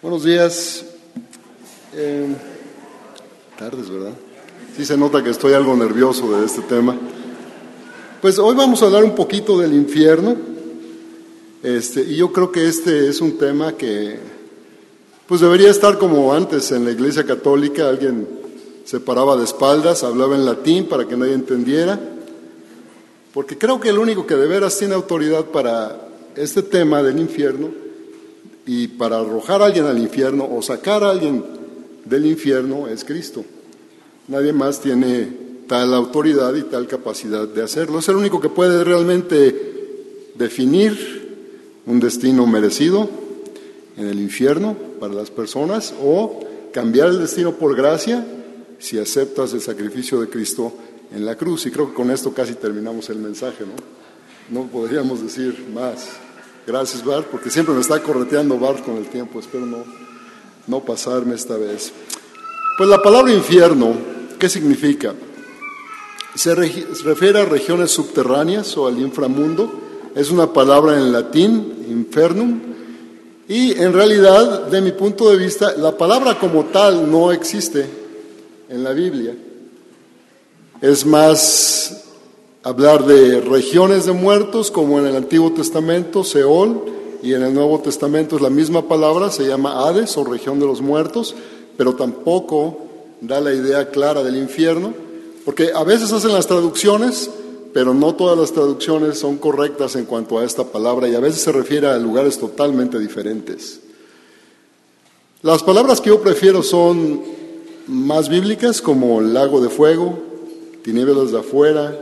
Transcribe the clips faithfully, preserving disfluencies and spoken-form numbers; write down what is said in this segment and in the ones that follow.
Buenos días. Eh, tardes, ¿verdad? Sí se nota que estoy algo nervioso de este tema. Pues hoy vamos a hablar un poquito del infierno. Este, y yo creo que este es un tema que pues debería estar como antes en la Iglesia Católica. Alguien se paraba de espaldas, hablaba en latín para que nadie entendiera. Porque creo que el único que de veras tiene autoridad para este tema del infierno y para arrojar a alguien al infierno o sacar a alguien del infierno es Cristo. Nadie más tiene tal autoridad y tal capacidad de hacerlo. Es el único que puede realmente definir un destino merecido en el infierno para las personas o cambiar el destino por gracia si aceptas el sacrificio de Cristo en la cruz. Y creo que con esto casi terminamos el mensaje, ¿no? No podríamos decir más. Gracias, Bart, porque siempre me está correteando Bart con el tiempo. Espero no, no pasarme esta vez. Pues la palabra infierno, ¿qué significa? Se refiere a regiones subterráneas o al inframundo. Es una palabra en latín, infernum. Y en realidad, de mi punto de vista, la palabra como tal no existe en la Biblia. Es más hablar de regiones de muertos, como en el Antiguo Testamento, Seol, y en el Nuevo Testamento es la misma palabra, se llama Hades o región de los muertos, pero tampoco da la idea clara del infierno, porque a veces hacen las traducciones, pero no todas las traducciones son correctas en cuanto a esta palabra, y a veces se refiere a lugares totalmente diferentes. Las palabras que yo prefiero son más bíblicas, como lago de fuego, tinieblas de afuera,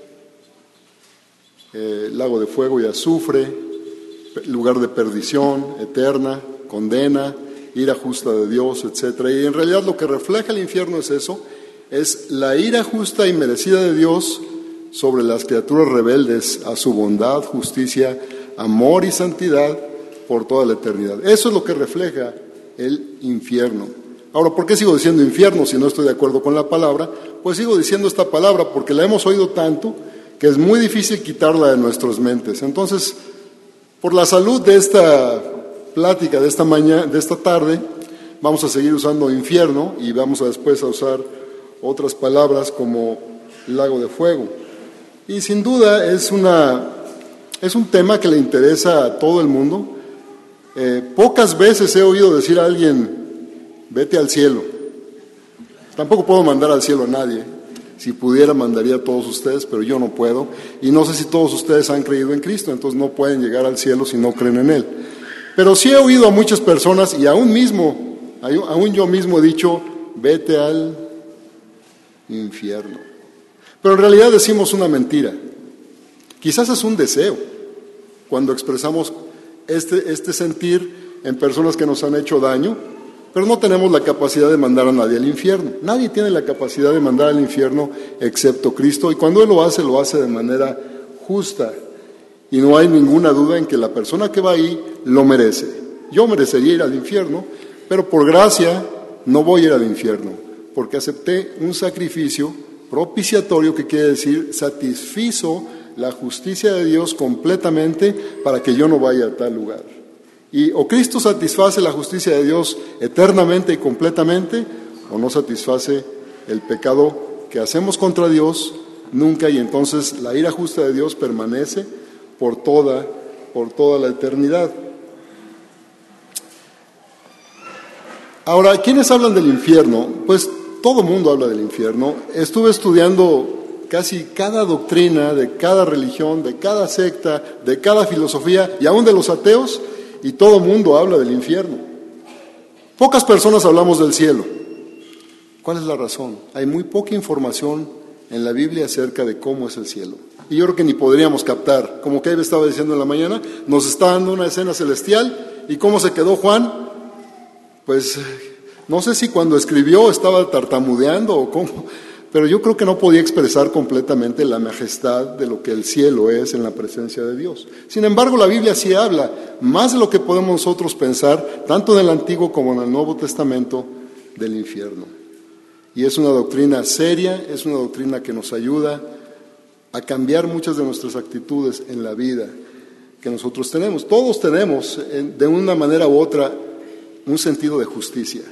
Eh, lago de fuego y azufre, lugar de perdición eterna, condena, ira justa de Dios, etcétera. Y en realidad lo que refleja el infierno es eso, es la ira justa y merecida de Dios sobre las criaturas rebeldes a su bondad, justicia, amor y santidad por toda la eternidad. Eso es lo que refleja el infierno. Ahora, ¿por qué sigo diciendo infierno si no estoy de acuerdo con la palabra? Pues sigo diciendo esta palabra porque la hemos oído tanto que es muy difícil quitarla de nuestras mentes. Entonces, por la salud de esta plática de esta mañana, de esta tarde, vamos a seguir usando infierno y vamos a después a usar otras palabras como lago de fuego. Y sin duda es una es un tema que le interesa a todo el mundo. Eh, pocas veces he oído decir a alguien, vete al cielo. Tampoco puedo mandar al cielo a nadie. Si pudiera, mandaría a todos ustedes, pero yo no puedo. Y no sé si todos ustedes han creído en Cristo, entonces no pueden llegar al cielo si no creen en Él. Pero sí he oído a muchas personas, y aún mismo, aún yo mismo he dicho, vete al infierno. Pero en realidad decimos una mentira. Quizás es un deseo, cuando expresamos este, este sentir en personas que nos han hecho daño, pero no tenemos la capacidad de mandar a nadie al infierno. Nadie tiene la capacidad de mandar al infierno excepto Cristo. Y cuando Él lo hace, lo hace de manera justa. Y no hay ninguna duda en que la persona que va ahí lo merece. Yo merecería ir al infierno, pero por gracia no voy a ir al infierno, porque acepté un sacrificio propiciatorio, que quiere decir satisfizo la justicia de Dios completamente para que yo no vaya a tal lugar. Y o Cristo satisface la justicia de Dios eternamente y completamente, o no satisface el pecado que hacemos contra Dios nunca, y entonces la ira justa de Dios permanece por toda, por toda la eternidad. Ahora, ¿quiénes hablan del infierno? Pues todo mundo habla del infierno. Estuve estudiando casi cada doctrina de cada religión, de cada secta, de cada filosofía, y aún de los ateos, y todo mundo habla del infierno. Pocas personas hablamos del cielo. ¿Cuál es la razón? Hay muy poca información en la Biblia acerca de cómo es el cielo. Y yo creo que ni podríamos captar. Como Kevin estaba diciendo en la mañana, nos está dando una escena celestial. ¿Y cómo se quedó Juan? Pues no sé si cuando escribió estaba tartamudeando o cómo, pero yo creo que no podía expresar completamente la majestad de lo que el cielo es en la presencia de Dios. Sin embargo, la Biblia sí habla más de lo que podemos nosotros pensar, tanto en el Antiguo como en el Nuevo Testamento, del infierno. Y es una doctrina seria, es una doctrina que nos ayuda a cambiar muchas de nuestras actitudes en la vida que nosotros tenemos. Todos tenemos, de una manera u otra, un sentido de justicia.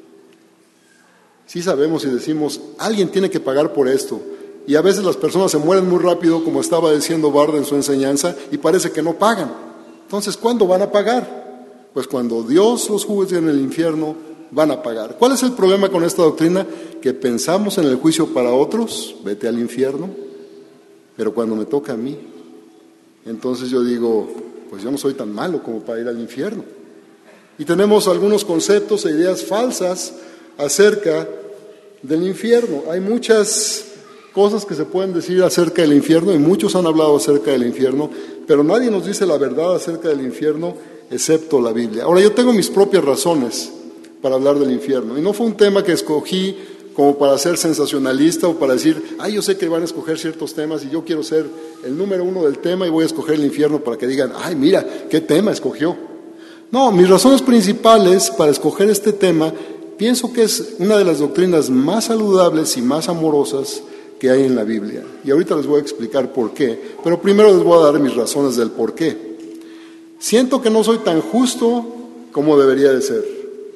Sí sabemos y decimos, alguien tiene que pagar por esto. Y a veces las personas se mueren muy rápido, como estaba diciendo Bard en su enseñanza, y parece que no pagan. Entonces, ¿cuándo van a pagar? Pues cuando Dios los juzgue en el infierno, van a pagar. ¿Cuál es el problema con esta doctrina? Que pensamos en el juicio para otros, vete al infierno, pero cuando me toca a mí, entonces yo digo, pues yo no soy tan malo como para ir al infierno. Y tenemos algunos conceptos e ideas falsas acerca del infierno. Hay muchas cosas que se pueden decir acerca del infierno, y muchos han hablado acerca del infierno, pero nadie nos dice la verdad acerca del infierno excepto la Biblia. Ahora, yo tengo mis propias razones para hablar del infierno, y no fue un tema que escogí como para ser sensacionalista o para decir, ay, yo sé que van a escoger ciertos temas y yo quiero ser el número uno del tema y voy a escoger el infierno para que digan, ay, mira, qué tema escogió. No, mis razones principales para escoger este tema, pienso que es una de las doctrinas más saludables y más amorosas que hay en la Biblia. Y ahorita les voy a explicar por qué, pero primero les voy a dar mis razones del por qué. Siento que no soy tan justo como debería de ser.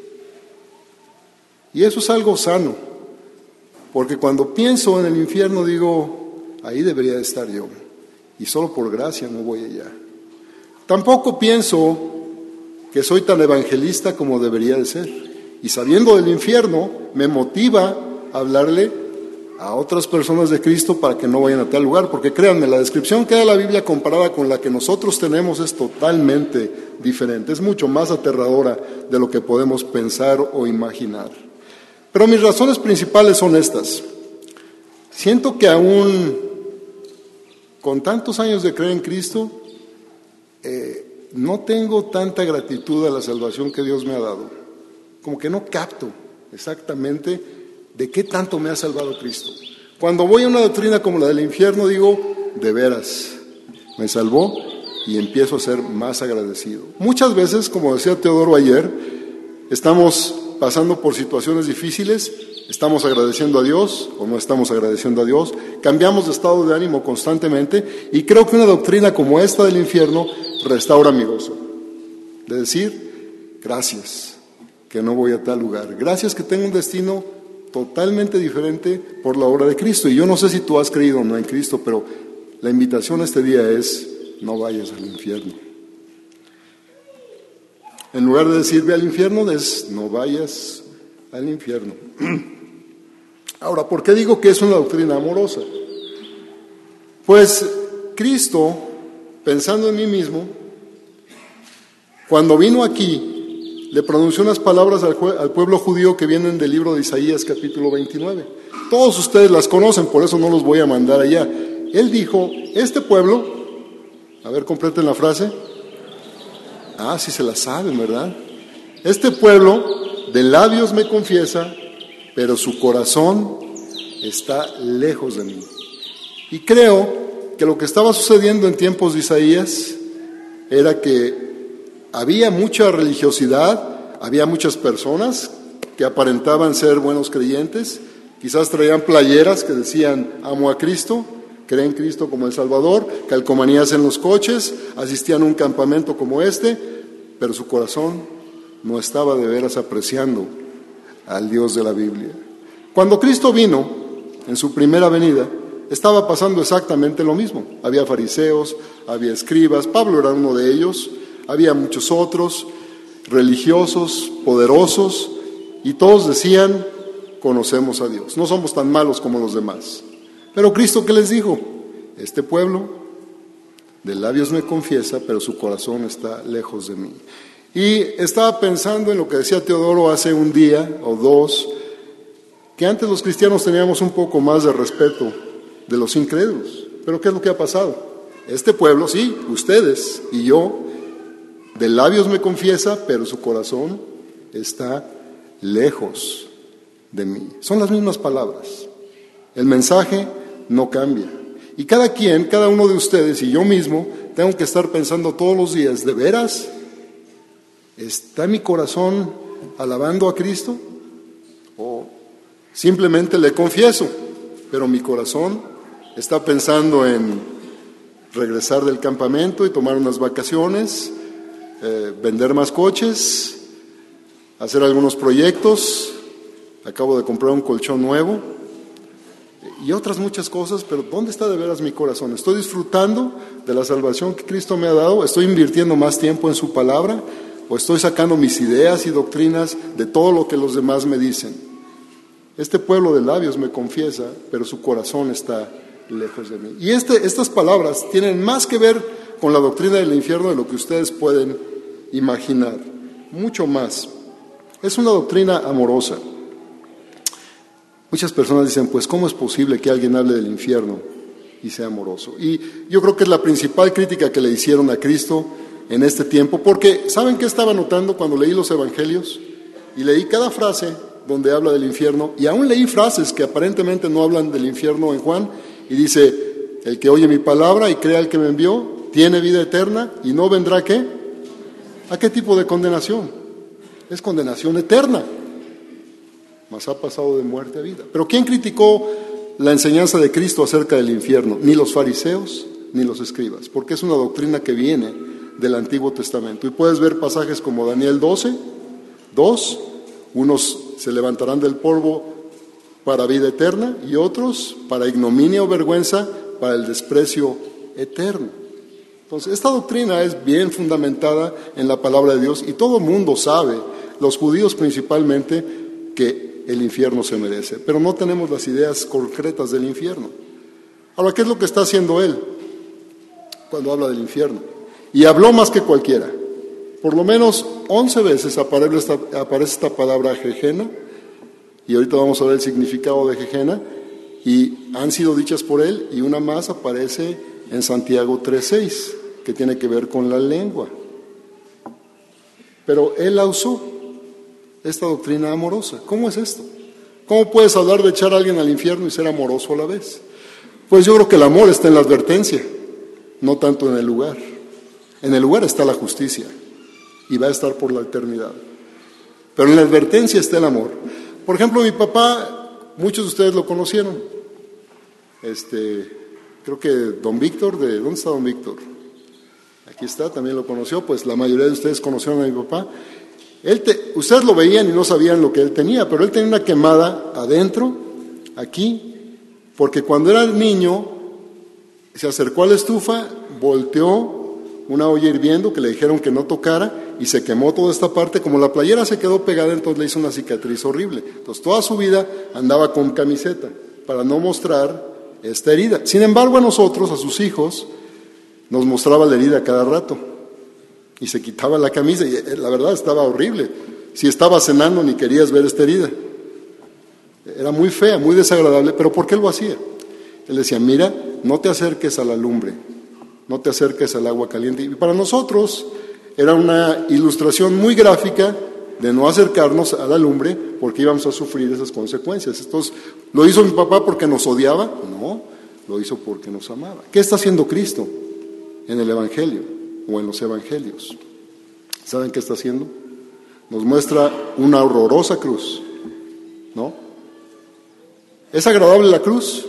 Y eso es algo sano, porque cuando pienso en el infierno digo, ahí debería de estar yo, y solo por gracia no voy allá. Tampoco pienso que soy tan evangelista como debería de ser, y sabiendo del infierno me motiva a hablarle a otras personas de Cristo para que no vayan a tal lugar, porque créanme, la descripción que da la Biblia comparada con la que nosotros tenemos es totalmente diferente, es mucho más aterradora de lo que podemos pensar o imaginar. Pero mis razones principales son estas. Siento que aún con tantos años de creer en Cristo, eh, no tengo tanta gratitud a la salvación que Dios me ha dado. Como que no capto exactamente de qué tanto me ha salvado Cristo. Cuando voy a una doctrina como la del infierno, digo, de veras, me salvó, y empiezo a ser más agradecido. Muchas veces, como decía Teodoro ayer, estamos pasando por situaciones difíciles, estamos agradeciendo a Dios o no estamos agradeciendo a Dios, cambiamos de estado de ánimo constantemente, y creo que una doctrina como esta del infierno restaura mi gozo. De decir, gracias que no voy a tal lugar, gracias que tengo un destino totalmente diferente por la obra de Cristo. Y yo no sé si tú has creído o no en Cristo, pero la invitación este día es, no vayas al infierno. En lugar de decir ve al infierno, es no vayas al infierno. Ahora, ¿por qué digo que es una doctrina amorosa? Pues Cristo, pensando en mí mismo, cuando vino aquí, le pronunció unas palabras al, al pueblo judío que vienen del libro de Isaías capítulo veintinueve. Todos ustedes las conocen, por eso no los voy a mandar allá. Él dijo, este pueblo, a ver, completen la frase. Ah, sí se la saben, ¿verdad? Este pueblo de labios me confiesa, pero su corazón está lejos de mí. Y creo que lo que estaba sucediendo en tiempos de Isaías era que había mucha religiosidad, había muchas personas que aparentaban ser buenos creyentes, quizás traían playeras que decían, amo a Cristo, creen en Cristo como el Salvador, calcomanías en los coches, asistían a un campamento como este, pero su corazón no estaba de veras apreciando al Dios de la Biblia. Cuando Cristo vino, en su primera venida, estaba pasando exactamente lo mismo. Había fariseos, había escribas, Pablo era uno de ellos, había muchos otros, religiosos, poderosos, y todos decían, conocemos a Dios, no somos tan malos como los demás. Pero Cristo, ¿qué les dijo? Este pueblo de labios me confiesa, pero su corazón está lejos de mí. Y estaba pensando en lo que decía Teodoro hace un día o dos, que antes los cristianos teníamos un poco más de respeto de los incrédulos. Pero ¿qué es lo que ha pasado? Este pueblo, sí, ustedes y yo, de labios me confiesa, pero su corazón está lejos de mí. Son las mismas palabras. El mensaje no cambia. Y cada quien, cada uno de ustedes y yo mismo, tengo que estar pensando todos los días, ¿de veras está mi corazón alabando a Cristo? ¿O simplemente le confieso, pero mi corazón está pensando en regresar del campamento y tomar unas vacaciones, eh, vender más coches, hacer algunos proyectos, acabo de comprar un colchón nuevo y otras muchas cosas, pero ¿dónde está de veras mi corazón? ¿Estoy disfrutando de la salvación que Cristo me ha dado? ¿Estoy invirtiendo más tiempo en su palabra? ¿O estoy sacando mis ideas y doctrinas de todo lo que los demás me dicen? Este pueblo de labios me confiesa, pero su corazón está lejos de mí. Y este, estas palabras tienen más que ver con la doctrina del infierno de lo que ustedes pueden imaginar, mucho más. Es una doctrina amorosa. Muchas personas dicen, pues, ¿cómo es posible que alguien hable del infierno y sea amoroso? Y yo creo que es la principal crítica que le hicieron a Cristo en este tiempo, porque ¿saben qué estaba notando cuando leí los evangelios? Y leí cada frase donde habla del infierno, y aún leí frases que aparentemente no hablan del infierno en Juan, y dice, el que oye mi palabra y crea al que me envió, tiene vida eterna y no vendrá, ¿qué? ¿A qué tipo de condenación? Es condenación eterna, mas ha pasado de muerte a vida. Pero ¿quién criticó la enseñanza de Cristo acerca del infierno? Ni los fariseos ni los escribas, porque es una doctrina que viene del Antiguo Testamento. Y puedes ver pasajes como Daniel doce, dos, unos se levantarán del polvo para vida eterna y otros para ignominia o vergüenza, para el desprecio eterno. Entonces, esta doctrina es bien fundamentada en la palabra de Dios y todo el mundo sabe, los judíos principalmente, que el infierno se merece, pero no tenemos las ideas concretas del infierno. Ahora, ¿qué es lo que está haciendo él cuando habla del infierno? Y habló más que cualquiera. Por lo menos once veces aparece esta, aparece esta palabra Gehenna, y ahorita vamos a ver el significado de Gehenna, y han sido dichas por él, y una más aparece en Santiago tres seis, que tiene que ver con la lengua. Pero él la usó, esta doctrina amorosa. ¿Cómo es esto? ¿Cómo puedes hablar de echar a alguien al infierno y ser amoroso a la vez? Pues yo creo que el amor está en la advertencia, no tanto en el lugar. En el lugar está la justicia y va a estar por la eternidad. Pero en la advertencia está el amor. Por ejemplo, mi papá, muchos de ustedes lo conocieron. Este, creo que don Víctor, ¿de dónde está don Víctor? Aquí está, también lo conoció, pues la mayoría de ustedes conocieron a mi papá. Él te, ustedes lo veían y no sabían lo que él tenía, pero él tenía una quemada adentro, aquí, porque cuando era niño se acercó a la estufa, volteó una olla hirviendo que le dijeron que no tocara y se quemó toda esta parte. Como la playera se quedó pegada, entonces le hizo una cicatriz horrible. Entonces toda su vida andaba con camiseta para no mostrar esta herida. Sin embargo, a nosotros, a sus hijos, nos mostraba la herida cada rato y se quitaba la camisa y la verdad estaba horrible. Si estaba cenando ni querías ver esta herida. Era muy fea, muy desagradable, pero ¿por qué lo hacía? Él decía, mira, no te acerques a la lumbre, no te acerques al agua caliente. Y para nosotros era una ilustración muy gráfica de no acercarnos a la lumbre porque íbamos a sufrir esas consecuencias. Entonces, ¿lo hizo mi papá porque nos odiaba? No, lo hizo porque nos amaba. ¿Qué está haciendo Cristo en el Evangelio o en los Evangelios? ¿Saben qué está haciendo? Nos muestra una horrorosa cruz, ¿no? ¿Es agradable la cruz?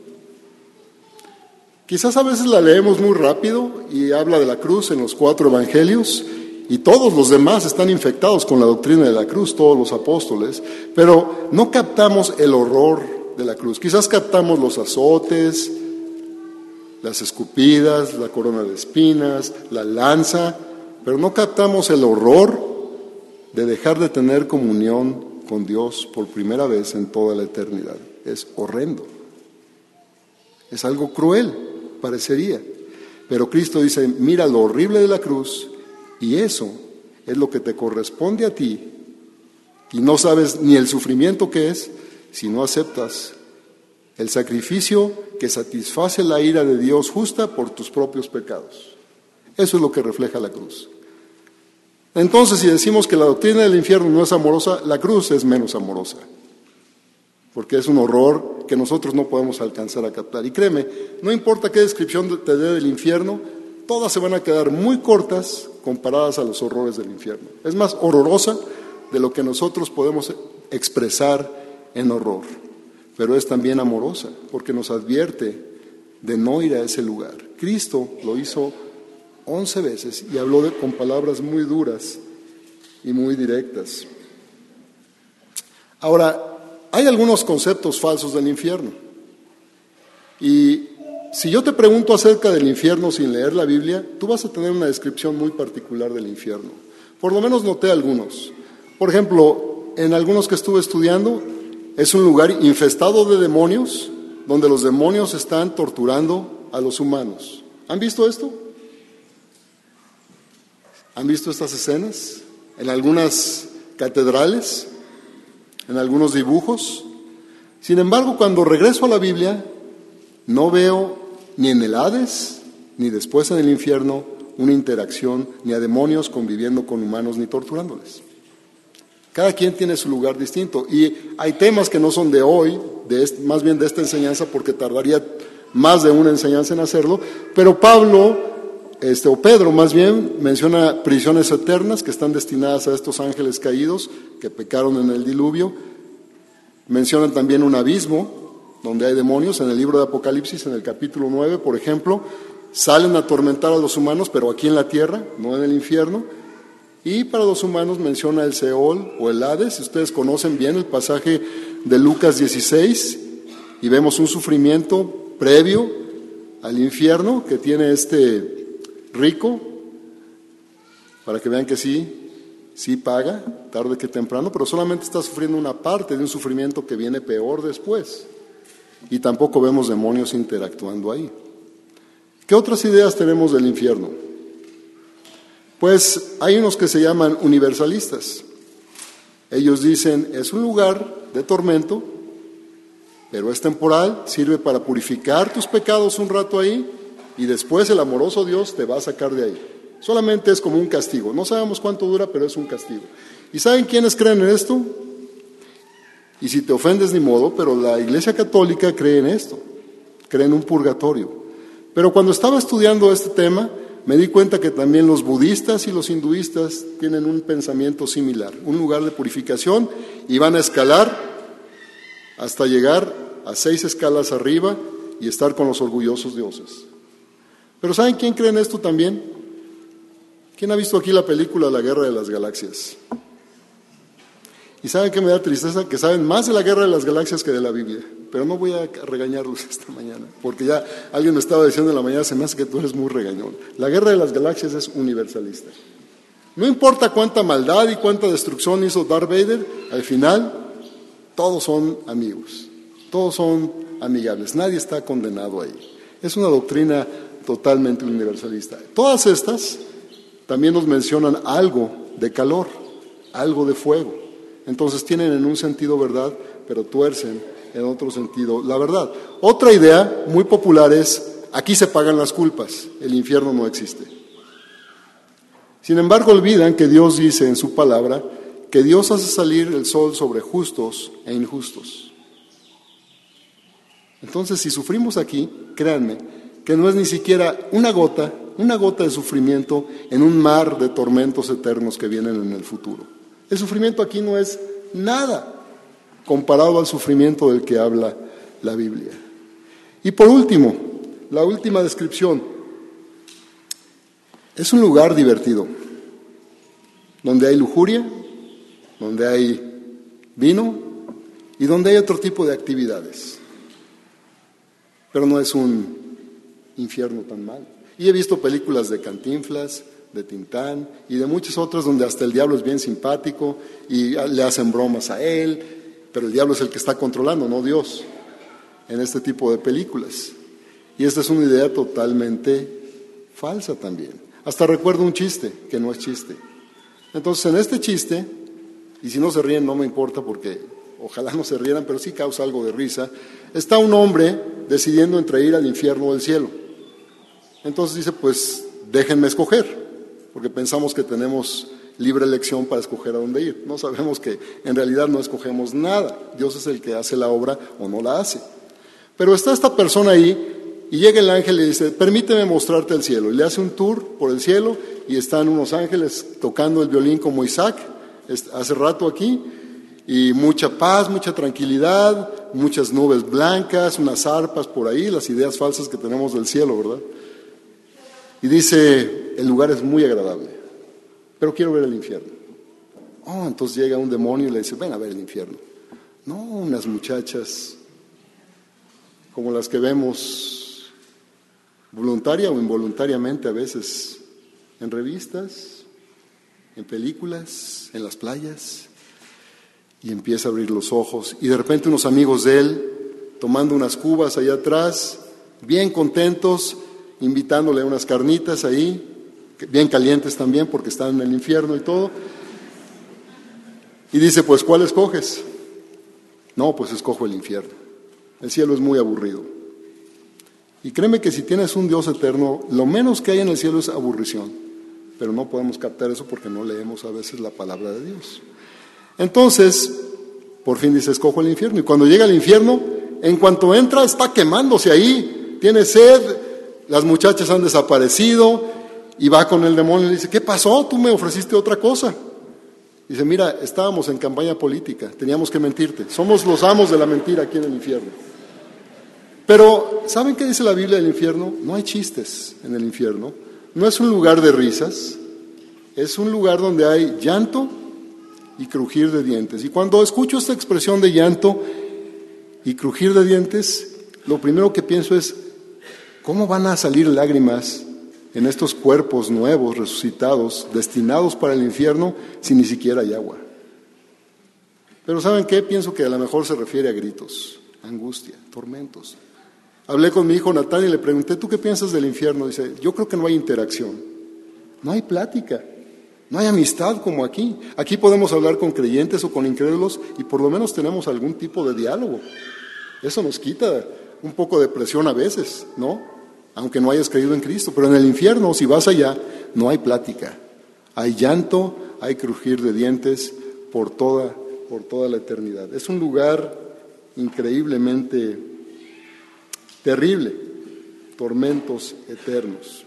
Quizás a veces la leemos muy rápido y habla de la cruz en los cuatro evangelios y todos los demás están infectados con la doctrina de la cruz, todos los apóstoles, pero no captamos el horror de la cruz. Quizás captamos los azotes, las escupidas, la corona de espinas, la lanza, pero no captamos el horror de dejar de tener comunión con Dios por primera vez en toda la eternidad. Es horrendo, es algo cruel, parecería, pero Cristo dice, mira lo horrible de la cruz y eso es lo que te corresponde a ti y no sabes ni el sufrimiento que es si no aceptas el sacrificio que satisface la ira de Dios justa por tus propios pecados. Eso es lo que refleja la cruz. Entonces, si decimos que la doctrina del infierno no es amorosa, la cruz es menos amorosa, porque es un horror que nosotros no podemos alcanzar a captar. Y créeme, no importa qué descripción te dé del infierno, todas se van a quedar muy cortas comparadas a los horrores del infierno. Es más horrorosa de lo que nosotros podemos expresar en horror, pero es también amorosa, porque nos advierte de no ir a ese lugar. Cristo lo hizo once veces y habló de, con palabras muy duras y muy directas. Ahora, hay algunos conceptos falsos del infierno. Y si yo te pregunto acerca del infierno sin leer la Biblia, tú vas a tener una descripción muy particular del infierno. Por lo menos noté algunos. Por ejemplo, en algunos que estuve estudiando, es un lugar infestado de demonios, donde los demonios están torturando a los humanos. ¿Han visto esto? ¿Han visto estas escenas? En algunas catedrales, en algunos dibujos. Sin embargo, cuando regreso a la Biblia, no veo ni en el Hades, ni después en el infierno, una interacción, ni a demonios conviviendo con humanos, ni torturándoles. Cada quien tiene su lugar distinto. Y hay temas que no son de hoy, de este, más bien de esta enseñanza, porque tardaría más de una enseñanza en hacerlo, pero Pablo, este, o Pedro más bien, menciona prisiones eternas que están destinadas a estos ángeles caídos que pecaron en el diluvio. Mencionan también un abismo donde hay demonios. En el libro de Apocalipsis, en el capítulo nueve, por ejemplo, salen a atormentar a los humanos, pero aquí en la tierra, no en el infierno. Y para los humanos menciona el Seol o el Hades. Ustedes conocen bien el pasaje de Lucas dieciséis y vemos un sufrimiento previo al infierno que tiene este rico, para que vean que sí, sí paga, tarde que temprano, pero solamente está sufriendo una parte de un sufrimiento que viene peor después. Y tampoco vemos demonios interactuando ahí. ¿Qué otras ideas tenemos del infierno? Pues hay unos que se llaman universalistas. Ellos dicen, es un lugar de tormento, pero es temporal, sirve para purificar tus pecados un rato ahí, y después el amoroso Dios te va a sacar de ahí. Solamente es como un castigo. No sabemos cuánto dura, pero es un castigo. ¿Y saben quiénes creen en esto? Y si te ofendes, ni modo, pero la Iglesia Católica cree en esto, cree en un purgatorio. Pero cuando estaba estudiando este tema, me di cuenta que también los budistas y los hinduistas tienen un pensamiento similar, un lugar de purificación, y van a escalar hasta llegar a seis escalas arriba y estar con los orgullosos dioses. Pero ¿saben quién cree en esto también? ¿Quién ha visto aquí la película La Guerra de las Galaxias? Y ¿saben qué me da tristeza? Que saben más de la Guerra de las Galaxias que de la Biblia. Pero no voy a regañarlos esta mañana, porque ya alguien me estaba diciendo en la mañana, se me hace que tú eres muy regañón. La Guerra de las Galaxias es universalista. No importa cuánta maldad y cuánta destrucción hizo Darth Vader, al final todos son amigos, todos son amigables, nadie está condenado ahí. Es una doctrina totalmente universalista. Todas estas también nos mencionan algo de calor, algo de fuego. Entonces tienen en un sentido verdad, pero tuercen en otro sentido la verdad. Otra idea muy popular es, aquí se pagan las culpas, el infierno no existe. Sin embargo, olvidan que Dios dice en su palabra que Dios hace salir el sol sobre justos e injustos. Entonces, si sufrimos aquí, créanme, que no es ni siquiera una gota, una gota de sufrimiento en un mar de tormentos eternos que vienen en el futuro. El sufrimiento aquí no es nada comparado al sufrimiento del que habla la Biblia. Y por último, la última descripción. Es un lugar divertido, donde hay lujuria, donde hay vino y donde hay otro tipo de actividades. Pero no es un infierno tan malo. Y he visto películas de Cantinflas, de Tintán y de muchas otras donde hasta el diablo es bien simpático y le hacen bromas a él, pero el diablo es el que está controlando, no Dios, en este tipo de películas. Y esta es una idea totalmente falsa también. Hasta recuerdo un chiste, que no es chiste. Entonces, en este chiste, y si no se ríen no me importa porque ojalá no se rieran, pero sí causa algo de risa, está un hombre decidiendo entre ir al infierno o al cielo. Entonces dice, pues déjenme escoger, porque pensamos que tenemos libre elección para escoger a dónde ir. No sabemos que en realidad no escogemos nada. Dios es el que hace la obra o no la hace. Pero está esta persona ahí y llega el ángel y dice, permíteme mostrarte el cielo. Y le hace un tour por el cielo y están unos ángeles tocando el violín como Isaac, hace rato aquí, y mucha paz, mucha tranquilidad, muchas nubes blancas, unas arpas por ahí, las ideas falsas que tenemos del cielo, ¿verdad? Y dice, el lugar es muy agradable, pero quiero ver el infierno. Oh, entonces llega un demonio y le dice, ven a ver el infierno. No unas muchachas como las que vemos voluntaria o involuntariamente a veces en revistas, en películas, en las playas, y empieza a abrir los ojos y de repente unos amigos de él tomando unas cubas allá atrás, bien contentos, invitándole unas carnitas ahí, bien calientes también porque están en el infierno y todo, y dice, pues ¿cuál escoges? No, pues escojo el infierno, el cielo es muy aburrido. Y créeme que si tienes un Dios eterno, lo menos que hay en el cielo es aburrición, pero no podemos captar eso porque no leemos a veces la palabra de Dios. Entonces, por fin dice, escojo el infierno, y cuando llega al infierno, en cuanto entra, está quemándose ahí, tiene sed, las muchachas han desaparecido, y va con el demonio y le dice, ¿qué pasó? Tú me ofreciste otra cosa. Dice, mira, estábamos en campaña política, teníamos que mentirte, somos los amos de la mentira aquí en el infierno. Pero, ¿saben qué dice la Biblia del infierno? No hay chistes en el infierno, no es un lugar de risas, es un lugar donde hay llanto y crujir de dientes. Y cuando escucho esta expresión de llanto y crujir de dientes, lo primero que pienso es, ¿cómo van a salir lágrimas en estos cuerpos nuevos, resucitados, destinados para el infierno, si ni siquiera hay agua? Pero ¿saben qué? Pienso que a lo mejor se refiere a gritos, angustia, tormentos. Hablé con mi hijo Natán y le pregunté, ¿tú qué piensas del infierno? Dice, yo creo que no hay interacción, no hay plática, no hay amistad como aquí. Aquí podemos hablar con creyentes o con incrédulos y por lo menos tenemos algún tipo de diálogo. Eso nos quita un poco de presión a veces, ¿no? Aunque no hayas creído en Cristo. Pero en el infierno, si vas allá, no hay plática. Hay llanto, hay crujir de dientes por toda, por toda la eternidad. Es un lugar increíblemente terrible, tormentos eternos.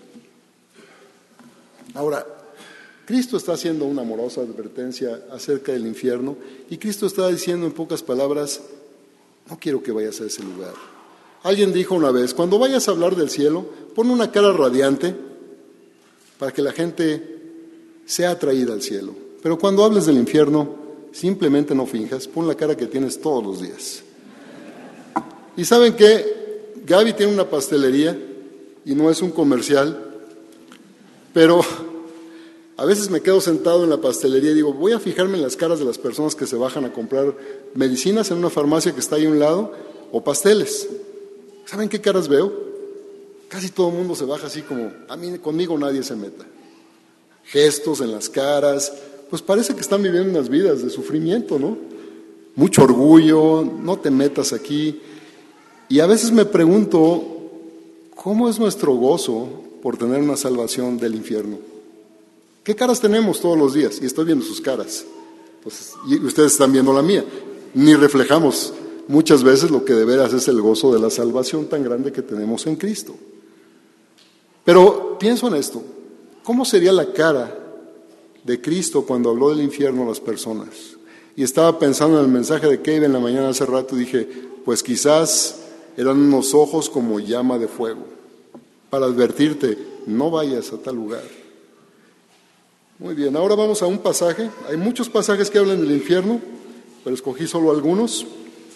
Ahora, Cristo está haciendo una amorosa advertencia acerca del infierno y Cristo está diciendo en pocas palabras, no quiero que vayas a ese lugar. Alguien dijo una vez, cuando vayas a hablar del cielo, pon una cara radiante para que la gente sea atraída al cielo. Pero cuando hables del infierno, simplemente no finjas, pon la cara que tienes todos los días. ¿Y saben qué? Gaby tiene una pastelería y no es un comercial, pero a veces me quedo sentado en la pastelería y digo, voy a fijarme en las caras de las personas que se bajan a comprar medicinas en una farmacia que está ahí a un lado, o pasteles. ¿Saben qué caras veo? Casi todo el mundo se baja así como, a mí, conmigo nadie se meta. Gestos en las caras, pues parece que están viviendo unas vidas de sufrimiento, ¿no? Mucho orgullo, no te metas aquí. Y a veces me pregunto, ¿cómo es nuestro gozo por tener una salvación del infierno? ¿Qué caras tenemos todos los días? Y estoy viendo sus caras, pues, y ustedes están viendo la mía. Ni reflejamos muchas veces lo que de veras es el gozo de la salvación tan grande que tenemos en Cristo. Pero pienso en esto, ¿cómo sería la cara de Cristo cuando habló del infierno a las personas? Y estaba pensando en el mensaje de Kevin en la mañana hace rato y dije, pues quizás eran unos ojos como llama de fuego, para advertirte, no vayas a tal lugar. Muy bien, ahora vamos a un pasaje. Hay muchos pasajes que hablan del infierno, pero escogí solo algunos.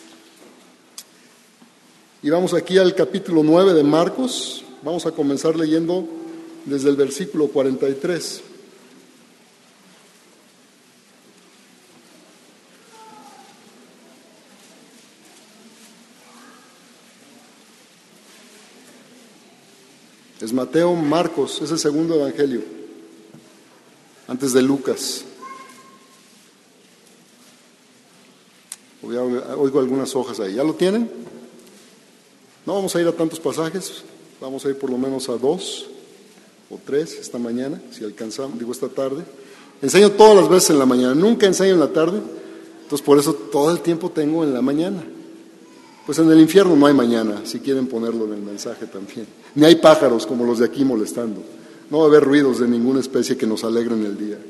Y vamos aquí al capítulo nueve de Marcos. Vamos a comenzar leyendo desde el versículo cuarenta y tres. Es Mateo, Marcos, es el segundo evangelio, antes de Lucas. Oigo algunas hojas ahí. ¿Ya lo tienen? No vamos a ir a tantos pasajes, vamos a ir por lo menos a dos o tres esta mañana, si alcanzamos, digo esta tarde. Enseño todas las veces en la mañana, nunca enseño en la tarde, entonces por eso todo el tiempo tengo en la mañana. Pues en el infierno no hay mañana, si quieren ponerlo en el mensaje también. Ni hay pájaros como los de aquí molestando. No va a haber ruidos de ninguna especie que nos alegren el día.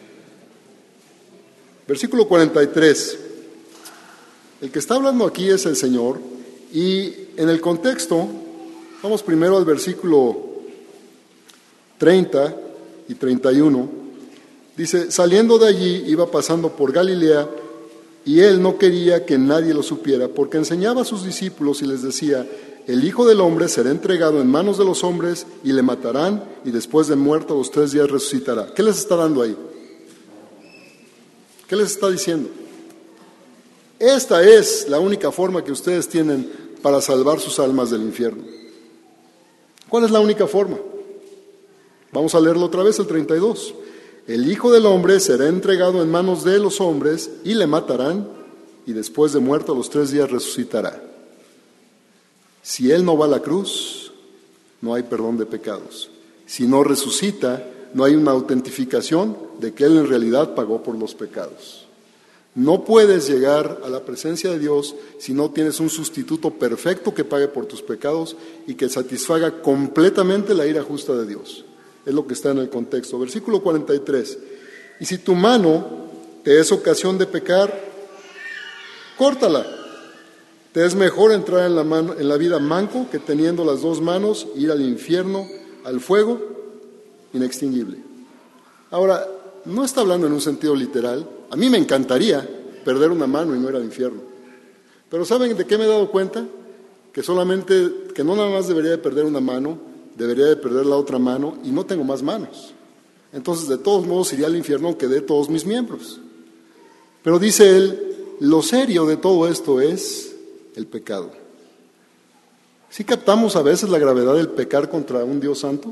Versículo cuarenta y tres. El que está hablando aquí es el Señor. Y en el contexto, vamos primero al versículo treinta y treinta y uno. Dice, saliendo de allí, iba pasando por Galilea Y él no quería que nadie lo supiera, porque enseñaba a sus discípulos y les decía: el Hijo del Hombre será entregado en manos de los hombres y le matarán, y después de muerto a los tres días resucitará. ¿Qué les está dando ahí? ¿Qué les está diciendo? Esta es la única forma que ustedes tienen para salvar sus almas del infierno. ¿Cuál es la única forma? Vamos a leerlo otra vez, el treinta y dos. El Hijo del Hombre será entregado en manos de los hombres y le matarán, y después de muerto a los tres días resucitará. Si Él no va a la cruz, no hay perdón de pecados. Si no resucita, no hay una autentificación de que Él en realidad pagó por los pecados. No puedes llegar a la presencia de Dios si no tienes un sustituto perfecto que pague por tus pecados y que satisfaga completamente la ira justa de Dios. Es lo que está en el contexto. Versículo cuarenta y tres. Y si tu mano te es ocasión de pecar, córtala. Te es mejor entrar en la, mano, en la vida manco que teniendo las dos manos ir al infierno, al fuego inextinguible. Ahora, no está hablando en un sentido literal. A mí me encantaría perder una mano y no ir al infierno. Pero ¿saben de qué me he dado cuenta? Que solamente, que no nada más debería de perder una mano, debería de perder la otra mano y no tengo más manos. Entonces, de todos modos, iría al infierno aunque dé todos mis miembros. Pero dice él, lo serio de todo esto es el pecado. ¿Sí captamos a veces la gravedad del pecar contra un Dios santo?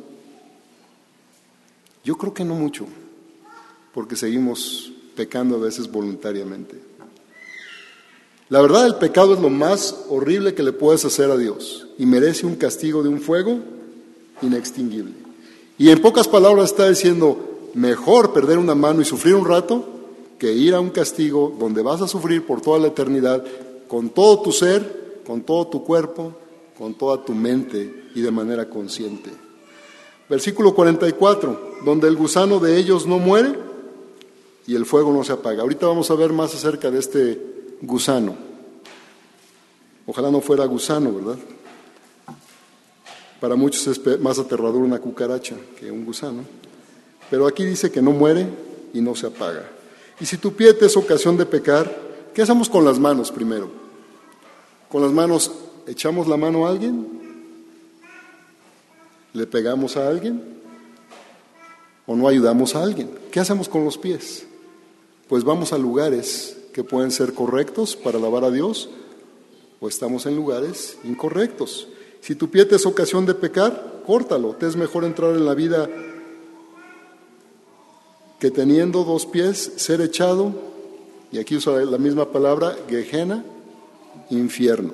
Yo creo que no mucho, porque seguimos pecando a veces voluntariamente. La verdad, el pecado es lo más horrible que le puedes hacer a Dios y merece un castigo de un fuego inextinguible. Y en pocas palabras está diciendo, mejor perder una mano y sufrir un rato que ir a un castigo donde vas a sufrir por toda la eternidad con todo tu ser, con todo tu cuerpo, con toda tu mente y de manera consciente. Versículo cuarenta y cuatro, donde el gusano de ellos no muere y el fuego no se apaga. Ahorita vamos a ver más acerca de este gusano. Ojalá no fuera gusano, ¿verdad? Para muchos es más aterrador una cucaracha que un gusano. Pero aquí dice que no muere y no se apaga. Y si tu pie te es ocasión de pecar, ¿qué hacemos con las manos primero? Con las manos, ¿echamos la mano a alguien? ¿Le pegamos a alguien? ¿O no ayudamos a alguien? ¿Qué hacemos con los pies? Pues vamos a lugares que pueden ser correctos para alabar a Dios, o estamos en lugares incorrectos. Si tu pie te es ocasión de pecar, córtalo. Te es mejor entrar en la vida que teniendo dos pies ser echado, y aquí usa la misma palabra, Gehenna, infierno.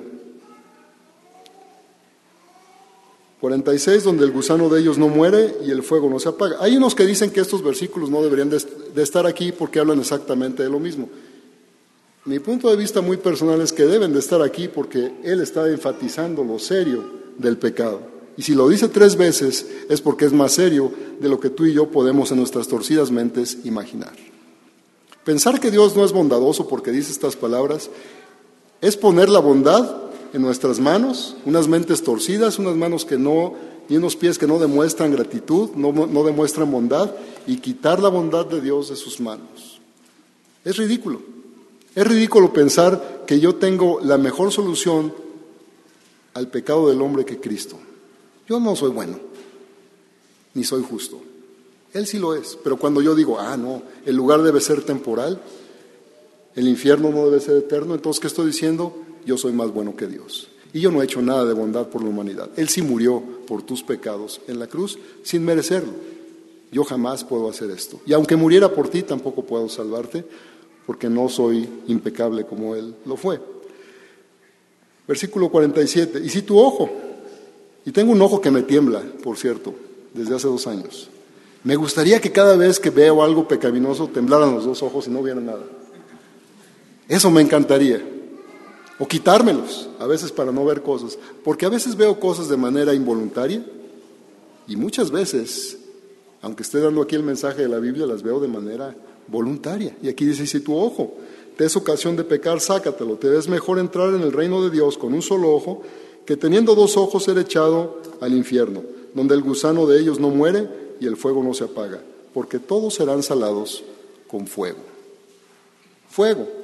cuarenta y seis, donde el gusano de ellos no muere y el fuego no se apaga. Hay unos que dicen que estos versículos no deberían de, de estar aquí porque hablan exactamente de lo mismo. Mi punto de vista muy personal es que deben de estar aquí porque él está enfatizando lo serio del pecado. Y si lo dice tres veces es porque es más serio de lo que tú y yo podemos en nuestras torcidas mentes imaginar. Pensar que Dios no es bondadoso porque dice estas palabras es poner la bondad en nuestras manos, unas mentes torcidas, unas manos que no, y unos pies que no demuestran gratitud, no, no demuestran bondad, y quitar la bondad de Dios de sus manos. Es ridículo. Es ridículo pensar que yo tengo la mejor solución al pecado del hombre que Cristo. Yo no soy bueno, ni soy justo. Él sí lo es, pero cuando yo digo, ah, no, el lugar debe ser temporal, el infierno no debe ser eterno, entonces, ¿qué estoy diciendo? Yo soy más bueno que Dios. Y yo no he hecho nada de bondad por la humanidad. Él sí murió por tus pecados en la cruz sin merecerlo. Yo jamás puedo hacer esto. Y aunque muriera por ti, tampoco puedo salvarte, porque no soy impecable como Él lo fue. Versículo cuarenta y siete. Y si tu ojo, y tengo un ojo que me tiembla, por cierto, desde hace dos años. Me gustaría que cada vez que veo algo pecaminoso temblaran los dos ojos y no viera nada. Eso me encantaría. O quitármelos, a veces para no ver cosas. Porque a veces veo cosas de manera involuntaria y muchas veces, aunque esté dando aquí el mensaje de la Biblia, las veo de manera voluntaria. Y aquí dice, si tu ojo te es ocasión de pecar, sácatelo. Te es mejor entrar en el reino de Dios con un solo ojo que teniendo dos ojos ser echado al infierno, donde el gusano de ellos no muere y el fuego no se apaga, porque todos serán salados con fuego. Fuego.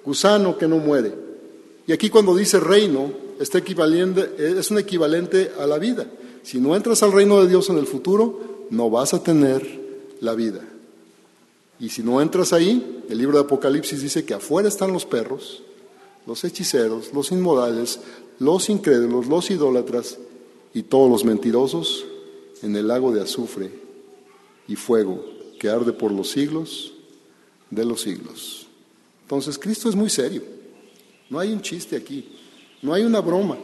gusano que no muere. Y aquí cuando dice reino, está equivalente, es un equivalente a la vida. Si no entras al reino de Dios en el futuro, no vas a tener la vida. Y si no entras ahí, el libro de Apocalipsis dice que afuera están los perros, los hechiceros, los inmorales, los incrédulos, los idólatras y todos los mentirosos en el lago de azufre y fuego que arde por los siglos de los siglos. Entonces Cristo es muy serio. No hay un chiste aquí, no hay una broma.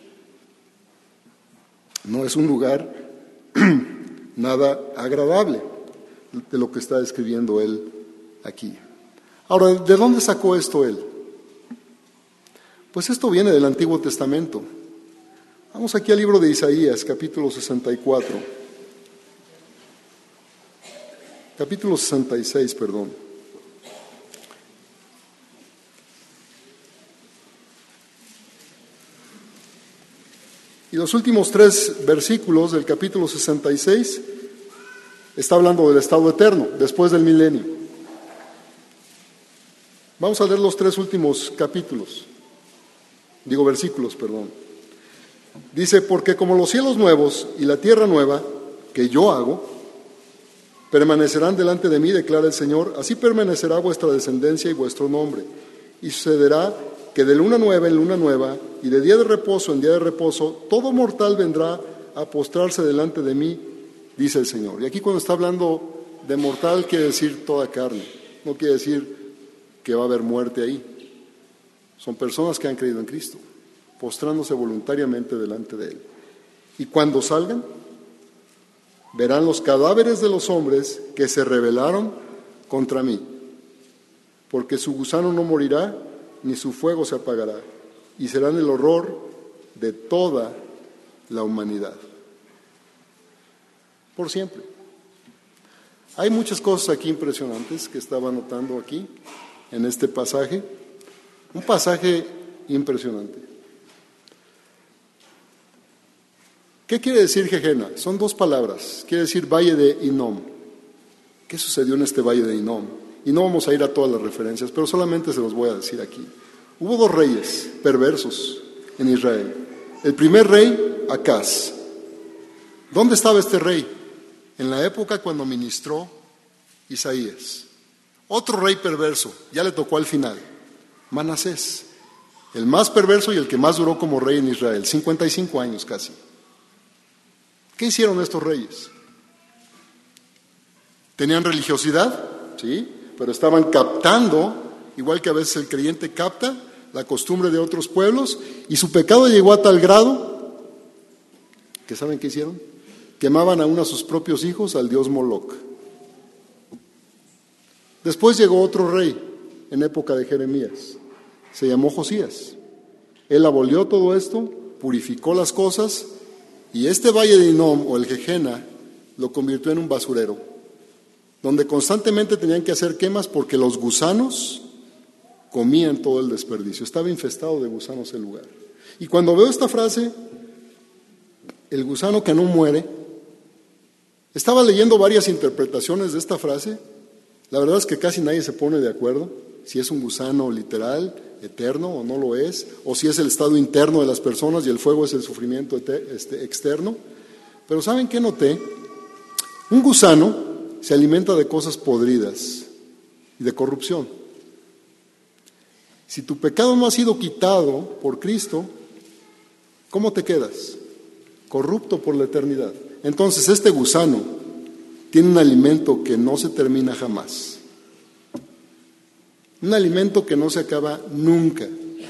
No es un lugar nada agradable de lo que está describiendo él aquí. Ahora, ¿de dónde sacó esto él? Pues esto viene del Antiguo Testamento. Vamos aquí al libro de Isaías, capítulo sesenta y cuatro. Capítulo sesenta y seis, perdón. Y los últimos tres versículos del capítulo sesenta y seis está hablando del estado eterno, después del milenio. Vamos a leer los tres últimos capítulos, digo versículos, perdón. Dice, porque como los cielos nuevos y la tierra nueva que yo hago, permanecerán delante de mí, declara el Señor, así permanecerá vuestra descendencia y vuestro nombre. Y sucederá que de luna nueva en luna nueva y de día de reposo en día de reposo, todo mortal vendrá a postrarse delante de mí, dice el Señor. Y aquí cuando está hablando de mortal quiere decir toda carne, no quiere decir que va a haber muerte ahí. Son personas que han creído en Cristo, postrándose voluntariamente delante de Él. Y cuando salgan, verán los cadáveres de los hombres que se rebelaron contra mí, porque su gusano no morirá, ni su fuego se apagará, y serán el horror de toda la humanidad. Por siempre. Hay muchas cosas aquí impresionantes que estaba notando aquí, en este pasaje. Un pasaje impresionante. ¿Qué quiere decir Gehenna? Son dos palabras. Quiere decir valle de Hinnom. ¿Qué sucedió en este valle de Hinnom? Y no vamos a ir a todas las referencias, pero solamente se los voy a decir aquí. Hubo dos reyes perversos en Israel. El primer rey, Acaz. ¿Dónde estaba este rey? En la época cuando ministró Isaías. Otro rey perverso, ya le tocó al final, Manasés. El más perverso y el que más duró como rey en Israel, cincuenta y cinco años casi. ¿Qué hicieron estos reyes? ¿Tenían religiosidad? Sí, pero estaban captando, igual que a veces el creyente capta la costumbre de otros pueblos, y su pecado llegó a tal grado que ¿saben qué hicieron? Quemaban aún a sus propios hijos al dios Moloc. Después llegó otro rey en época de Jeremías, se llamó Josías. Él abolió todo esto, purificó las cosas, y este valle de Hinnom, o el Gehenna, lo convirtió en un basurero, donde constantemente tenían que hacer quemas porque los gusanos comían todo el desperdicio. Estaba infestado de gusanos el lugar. Y cuando veo esta frase, el gusano que no muere, estaba leyendo varias interpretaciones de esta frase. La verdad es que casi nadie se pone de acuerdo si es un gusano literal, eterno o no lo es, o si es el estado interno de las personas y el fuego es el sufrimiento este, externo. Pero ¿saben qué noté? Un gusano se alimenta de cosas podridas y de corrupción. Si tu pecado no ha sido quitado por Cristo, ¿cómo te quedas? Corrupto por la eternidad. Entonces este gusano tiene un alimento que no se termina jamás. Un alimento que no se acaba nunca.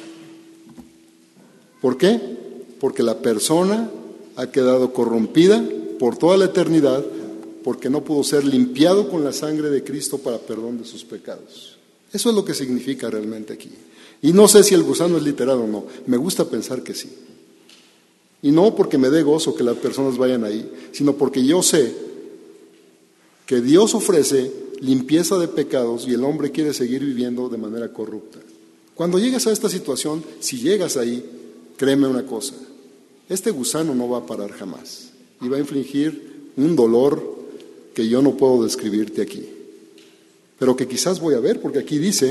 ¿Por qué? Porque la persona ha quedado corrompida por toda la eternidad, porque no pudo ser limpiado con la sangre de Cristo para perdón de sus pecados. Eso es lo que significa realmente aquí. Y no sé si el gusano es literal o no, me gusta pensar que sí. Y no porque me dé gozo que las personas vayan ahí, sino porque yo sé que Dios ofrece limpieza de pecados y el hombre quiere seguir viviendo de manera corrupta. Cuando llegues a esta situación, si llegas ahí, créeme una cosa, este gusano no va a parar jamás y va a infligir un dolor que yo no puedo describirte aquí, pero que quizás voy a ver, porque aquí dice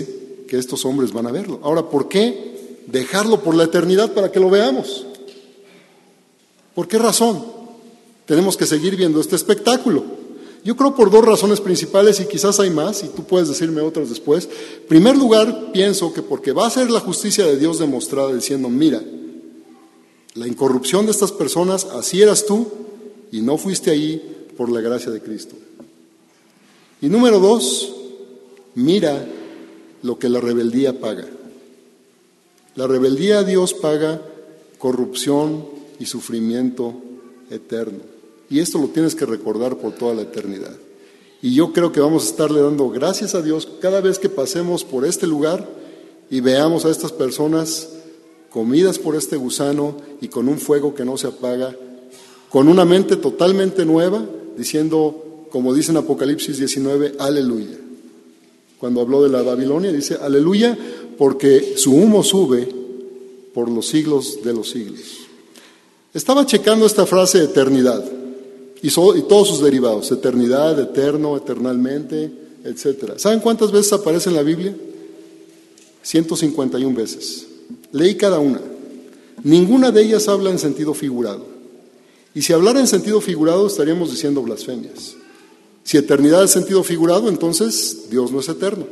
que estos hombres van a verlo. Ahora, ¿por qué dejarlo por la eternidad para que lo veamos? ¿Por qué razón tenemos que seguir viendo este espectáculo? Yo creo por dos razones principales, y quizás hay más, y tú puedes decirme otras después. En primer lugar, pienso que porque va a ser la justicia de Dios demostrada diciendo, mira, la incorrupción de estas personas, así eras tú, y no fuiste ahí por la gracia de Cristo. Y número dos, mira lo que la rebeldía paga. La rebeldía a Dios paga corrupción y sufrimiento eterno. Y esto lo tienes que recordar por toda la eternidad. Y yo creo que vamos a estarle dando gracias a Dios cada vez que pasemos por este lugar y veamos a estas personas comidas por este gusano y con un fuego que no se apaga, con una mente totalmente nueva, diciendo, como dice en Apocalipsis diecinueve, aleluya. Cuando habló de la Babilonia, dice, aleluya, porque su humo sube por los siglos de los siglos. Estaba checando esta frase eternidad y, so, y todos sus derivados, eternidad, eterno, eternalmente, etcétera. ¿Saben cuántas veces aparece en la Biblia? ciento cincuenta y una veces. Leí cada una. Ninguna de ellas habla en sentido figurado. Y si hablara en sentido figurado, estaríamos diciendo blasfemias. Si eternidad es sentido figurado, entonces Dios no es eterno.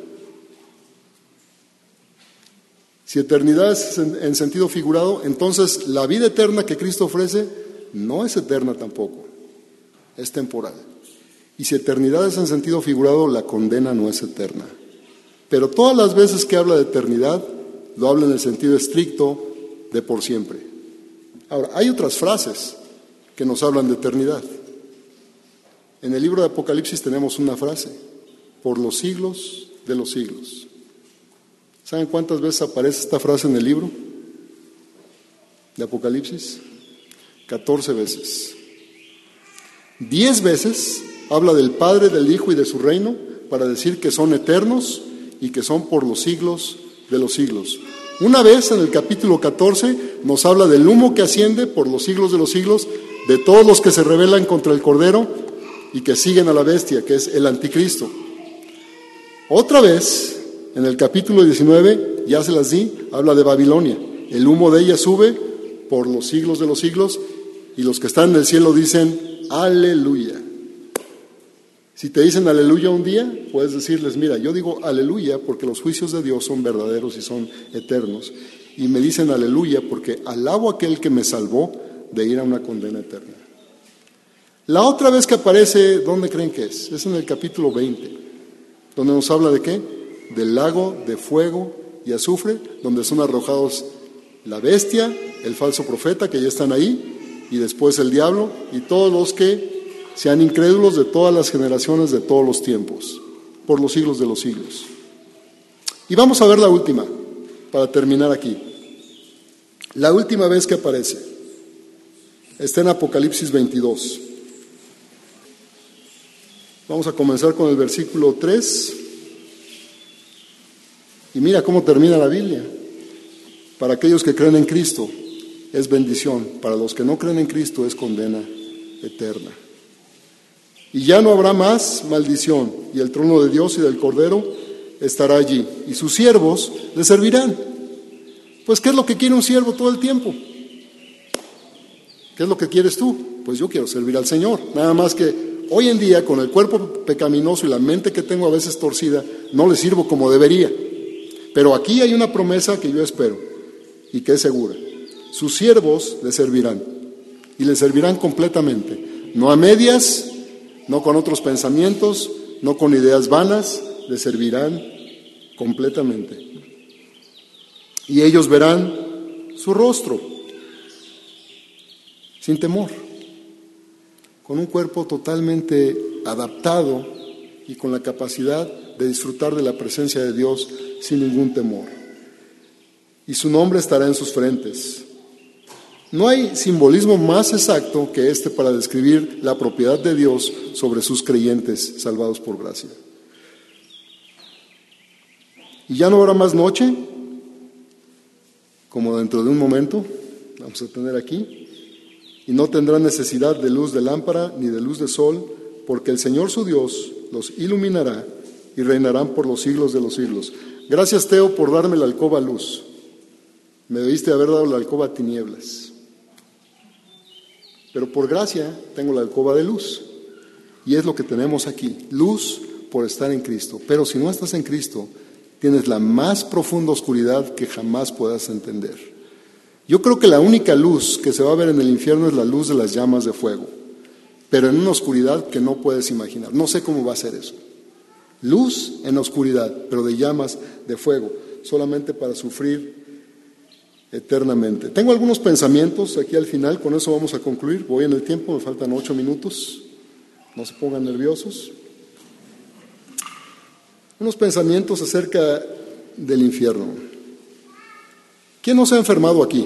Si eternidad es en sentido figurado, entonces la vida eterna que Cristo ofrece no es eterna tampoco, es temporal. Y si eternidad es en sentido figurado, la condena no es eterna. Pero todas las veces que habla de eternidad, lo habla en el sentido estricto de por siempre. Ahora, hay otras frases que nos hablan de eternidad. En el libro de Apocalipsis tenemos una frase, por los siglos de los siglos. ¿Saben cuántas veces aparece esta frase en el libro de Apocalipsis? catorce veces. Diez veces habla del Padre, del Hijo y de su reino para decir que son eternos y que son por los siglos de los siglos. Una vez en el capítulo catorce nos habla del humo que asciende por los siglos de los siglos de todos los que se rebelan contra el Cordero y que siguen a la bestia, que es el anticristo. Otra vez, en el capítulo diecinueve, ya se las di, habla de Babilonia. El humo de ella sube por los siglos de los siglos y los que están en el cielo dicen, aleluya. Si te dicen aleluya un día, puedes decirles, mira, yo digo aleluya porque los juicios de Dios son verdaderos y son eternos. Y me dicen aleluya porque alabo a aquel que me salvó de ir a una condena eterna. La otra vez que aparece, ¿dónde creen que es? Es en el capítulo veinte, donde nos habla de ¿qué? Del lago de fuego y azufre, donde son arrojados la bestia, el falso profeta, que ya están ahí, y después el diablo, y todos los que sean incrédulos de todas las generaciones de todos los tiempos, por los siglos de los siglos. Y vamos a ver la última, para terminar aquí. La última vez que aparece está en Apocalipsis veintidós. Vamos a comenzar con el versículo tres. Y mira cómo termina la Biblia. Para aquellos que creen en Cristo es bendición, para los que no creen en Cristo es condena eterna. Y ya no habrá más maldición, y el trono de Dios y del Cordero estará allí, y sus siervos le servirán. Pues, ¿qué es lo que quiere un siervo todo el tiempo? ¿Qué es lo que quieres tú? Pues yo quiero servir al Señor. Nada más que hoy en día, con el cuerpo pecaminoso y la mente que tengo a veces torcida, no le sirvo como debería. Pero aquí hay una promesa que yo espero, y que es segura. Sus siervos le servirán, y le servirán completamente, no a medias, no con otros pensamientos, no con ideas vanas, le servirán completamente. Y ellos verán su rostro, sin temor, con un cuerpo totalmente adaptado y con la capacidad de disfrutar de la presencia de Dios sin ningún temor. Y su nombre estará en sus frentes. No hay simbolismo más exacto que este para describir la propiedad de Dios sobre sus creyentes salvados por gracia. Y ya no habrá más noche, como dentro de un momento vamos a tener aquí, y no tendrán necesidad de luz de lámpara ni de luz de sol, porque el Señor su Dios los iluminará y reinarán por los siglos de los siglos. gracias Teo por darme la alcoba luz. Me debiste haber dado la alcoba tinieblas. Pero por gracia tengo la alcoba de luz. Y es lo que tenemos aquí, luz por estar en Cristo. Pero si no estás en Cristo, tienes la más profunda oscuridad que jamás puedas entender. Yo creo que la única luz que se va a ver en el infierno es la luz de las llamas de fuego, pero en una oscuridad que no puedes imaginar. No sé cómo va a ser eso. Luz en oscuridad, pero de llamas de fuego, solamente para sufrir eternamente. Tengo algunos pensamientos aquí al final, con eso vamos a concluir. Voy en el tiempo, me faltan ocho minutos. No se pongan nerviosos. Unos pensamientos acerca del infierno. ¿Quién no se ha enfermado aquí?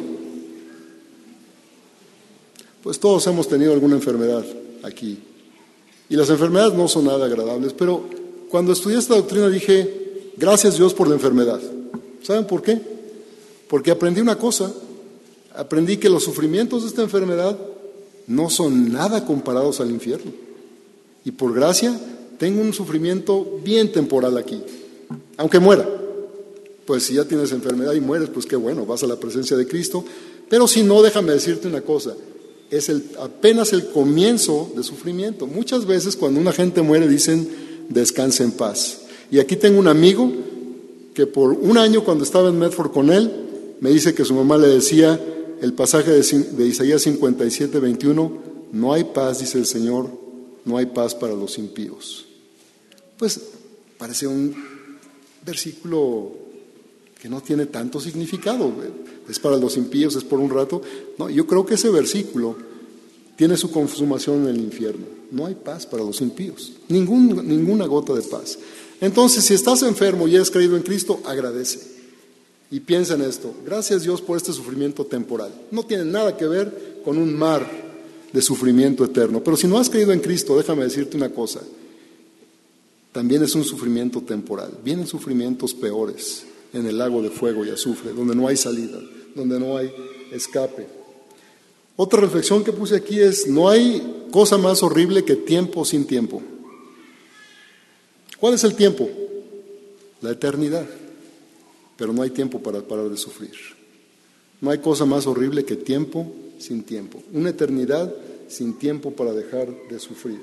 Pues todos hemos tenido alguna enfermedad aquí. Y las enfermedades no son nada agradables, pero cuando estudié esta doctrina dije, gracias Dios por la enfermedad. ¿Saben por qué? Porque aprendí una cosa, aprendí que los sufrimientos de esta enfermedad no son nada comparados al infierno. Y por gracia tengo un sufrimiento bien temporal aquí, aunque muera. Pues si ya tienes enfermedad y mueres, pues qué bueno, vas a la presencia de Cristo. Pero si no, déjame decirte una cosa, es el, apenas el comienzo de sufrimiento. Muchas veces cuando una gente muere dicen, descansa en paz. Y aquí tengo un amigo que por un año cuando estaba en Medford con él, me dice que su mamá le decía el pasaje de, de Isaías cincuenta y siete, veintiuno, no hay paz, dice el Señor, no hay paz para los impíos. Pues parece un versículo que no tiene tanto significado, es para los impíos, es por un rato. No, yo creo que ese versículo tiene su consumación en el infierno. No hay paz para los impíos, ningún, ninguna gota de paz. Entonces, si estás enfermo y has creído en Cristo, agradece. Y piensa en esto, gracias Dios por este sufrimiento temporal. No tiene nada que ver con un mar de sufrimiento eterno. Pero si no has creído en Cristo, déjame decirte una cosa, también es un sufrimiento temporal. Vienen sufrimientos peores en el lago de fuego y azufre, donde no hay salida, donde no hay escape. Otra reflexión que puse aquí es, no hay cosa más horrible que tiempo sin tiempo. ¿Cuál es el tiempo? La eternidad. Pero no hay tiempo para parar de sufrir. No hay cosa más horrible que tiempo sin tiempo. Una eternidad sin tiempo para dejar de sufrir.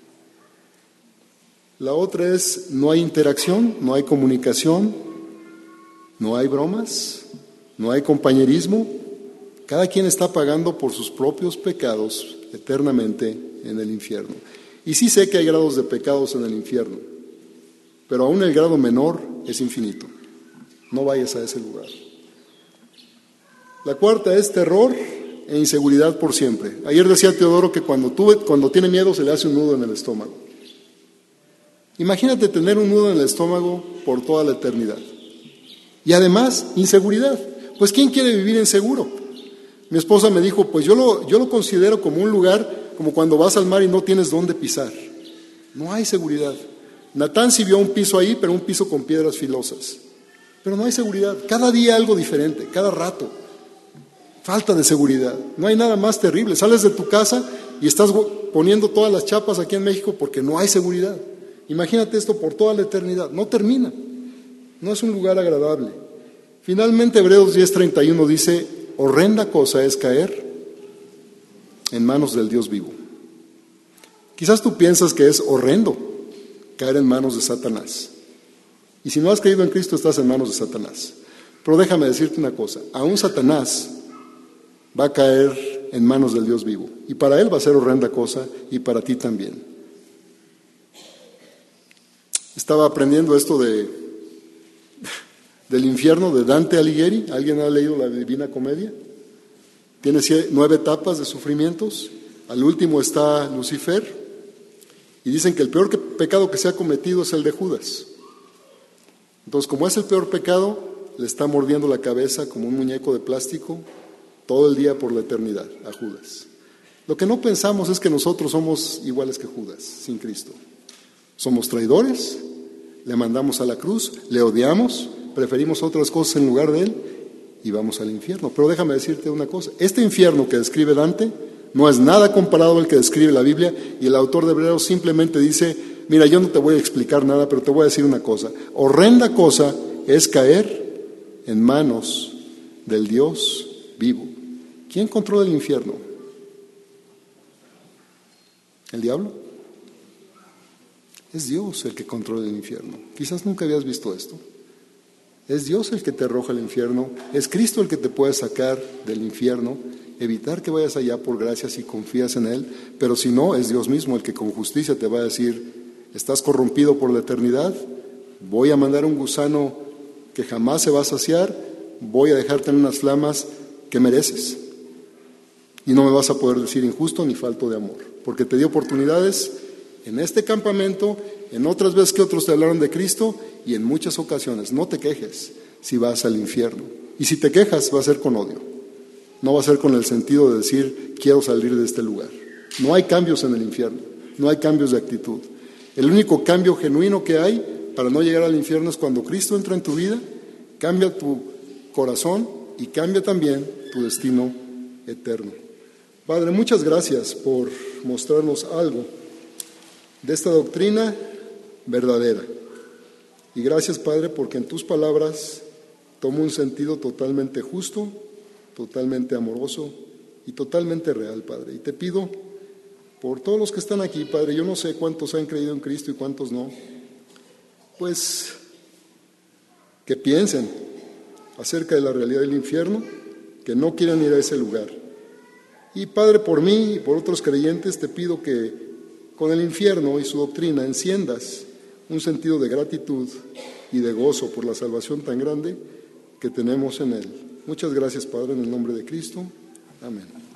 La otra es, no hay interacción, no hay comunicación, no hay bromas, no hay compañerismo. Cada quien está pagando por sus propios pecados eternamente en el infierno. Y sí sé que hay grados de pecados en el infierno, pero aún el grado menor es infinito. No vayas a ese lugar. La cuarta es terror e inseguridad por siempre. Ayer decía Teodoro que cuando, tuve, cuando tiene miedo se le hace un nudo en el estómago. Imagínate tener un nudo en el estómago por toda la eternidad. Y además, inseguridad. Pues ¿quién quiere vivir inseguro? Mi esposa me dijo, pues yo lo, yo lo considero como un lugar, como cuando vas al mar y no tienes dónde pisar. No hay seguridad. Natán sí vio un piso ahí, pero un piso con piedras filosas. Pero no hay seguridad. Cada día algo diferente, cada rato. Falta de seguridad. No hay nada más terrible. Sales de tu casa y estás poniendo todas las chapas aquí en México porque no hay seguridad. Imagínate esto por toda la eternidad. No termina. No es un lugar agradable. Finalmente, Hebreos diez treinta y uno dice, horrenda cosa es caer en manos del Dios vivo. Quizás tú piensas que es horrendo caer en manos de Satanás. Y si no has creído en Cristo, estás en manos de Satanás. Pero déjame decirte una cosa, aún Satanás va a caer en manos del Dios vivo. Y para él va a ser horrenda cosa, y para ti también. Estaba aprendiendo esto de, del infierno de Dante Alighieri. ¿Alguien ha leído la Divina Comedia? Tiene nueve etapas de sufrimientos. Al último está Lucifer. Y dicen que el peor que, pecado que se ha cometido es el de Judas. Entonces, como es el peor pecado, le está mordiendo la cabeza como un muñeco de plástico todo el día por la eternidad a Judas. Lo que no pensamos es que nosotros somos iguales que Judas, sin Cristo. Somos traidores, le mandamos a la cruz, le odiamos, preferimos otras cosas en lugar de él y vamos al infierno. Pero déjame decirte una cosa, este infierno que describe Dante no es nada comparado al que describe la Biblia, y el autor de Hebreos simplemente dice, mira, yo no te voy a explicar nada, pero te voy a decir una cosa, horrenda cosa es caer en manos del Dios vivo. ¿Quién controla el infierno? ¿El diablo? Es Dios el que controla el infierno. Quizás nunca habías visto esto. Es Dios el que te arroja al infierno. Es Cristo el que te puede sacar del infierno, evitar que vayas allá por gracia si confías en Él. Pero si no, es Dios mismo el que con justicia te va a decir: estás corrompido por la eternidad, voy a mandar un gusano que jamás se va a saciar, voy a dejarte en unas flamas que mereces. Y no me vas a poder decir injusto ni falto de amor, porque te di oportunidades en este campamento, en otras veces que otros te hablaron de Cristo y en muchas ocasiones. No te quejes si vas al infierno. Y si te quejas, va a ser con odio. No va a ser con el sentido de decir: quiero salir de este lugar. No hay cambios en el infierno, no hay cambios de actitud. El único cambio genuino que hay para no llegar al infierno es cuando Cristo entra en tu vida, cambia tu corazón y cambia también tu destino eterno. Padre, muchas gracias por mostrarnos algo de esta doctrina verdadera. Y gracias, Padre, porque en tus palabras toma un sentido totalmente justo, totalmente amoroso y totalmente real, Padre. Y te pido por todos los que están aquí, Padre, yo no sé cuántos han creído en Cristo y cuántos no, pues que piensen acerca de la realidad del infierno, que no quieran ir a ese lugar. Y Padre, por mí y por otros creyentes te pido que con el infierno y su doctrina enciendas un sentido de gratitud y de gozo por la salvación tan grande que tenemos en Él. Muchas gracias, Padre, en el nombre de Cristo. Amén.